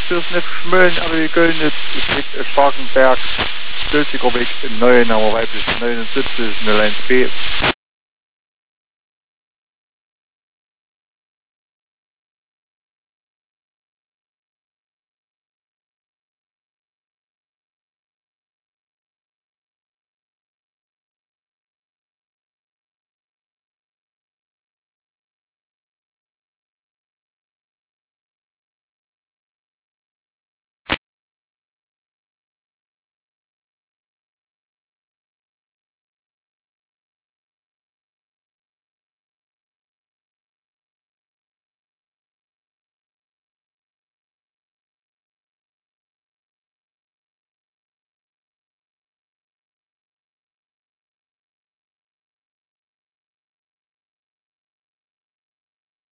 fürs nicht schmölln, aber wir können nicht. Es gibt Starkenberg, Stölziger Weg, 9, aber weiblich 79, 01B.